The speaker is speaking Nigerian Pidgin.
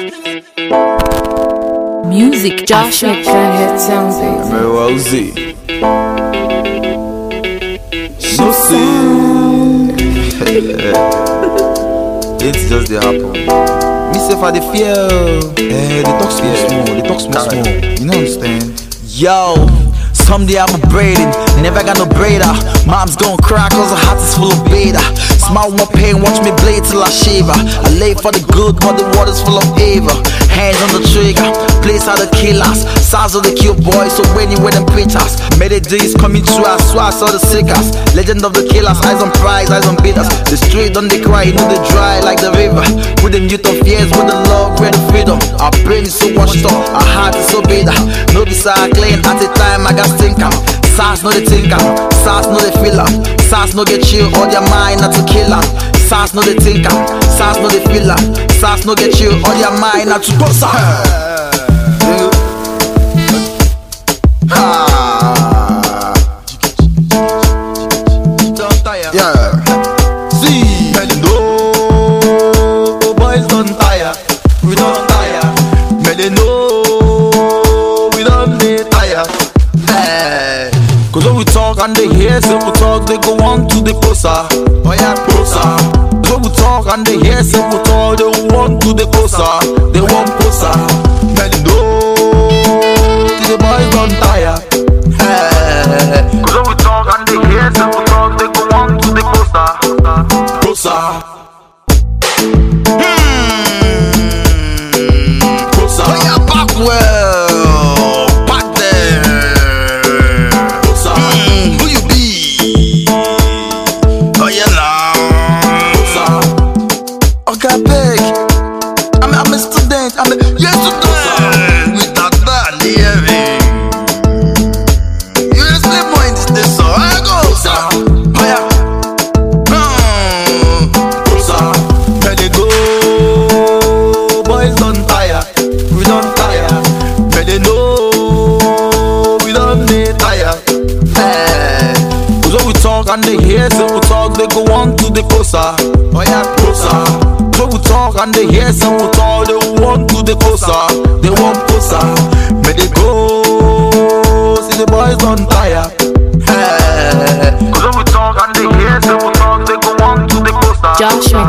Music, Joshua Janet Sounds. Rosie. So soon. It's just the happen. Me say for the fear. They talk small. They talk small. You know understand? Yo. Someday I'm upgrading, never got no braider. Mom's gon' cry cause her heart is full of beta. Smile more pain, watch me blade till I shave her. I lay for the good, but the water's full of evil. Hands on the trigger, place out the killers. Size of the kill boys, so when you with them pictures. Melodies coming through, I swear I saw the sickers. Legend of the killers, eyes on prize, eyes on bitters. The street don't they cry, you know they dry like the river. With them youth of years, with the love, with the freedom. Our brain is so washed up, our heart is so bitter. No beside clean, at the time I got think am. SARS no they think am, SARS no they feel am. SARS no get chill, all their mind not to kill am. SARS no they think am, SARS no they feel am. SARS no get chill, all their mind not to bust am. Yeah. See, no boys don't tire, we don't tire. They know we don't tire. Cause when we talk and they hear, so we talk, they go on to the closer. Oh yeah, closer. When we talk and they hear, so we talk, they want to the closer. They want closer. Man, no, the boys don't tire. Cause when we talk and they hear, so we talk, they go on to the closer. Closer. Closer. Oh yeah, back well. Back there. Big. I'm a student, I'm a student. With that band, yeah. You listen more in this song. I go, sir. Oh yeah. Sir. Let it go. Boys don't tire. We don't tire. Let it know. We don't tire. Cause when we talk and they hear, so we talk, they go on to the closer. Oh yeah, closer. When we talk and they hear, so we talk, they want to the closer. They want closer. May they go. See the boys don't tire. Cause when we talk and they hear, so we talk, they go on to the closer. Joshua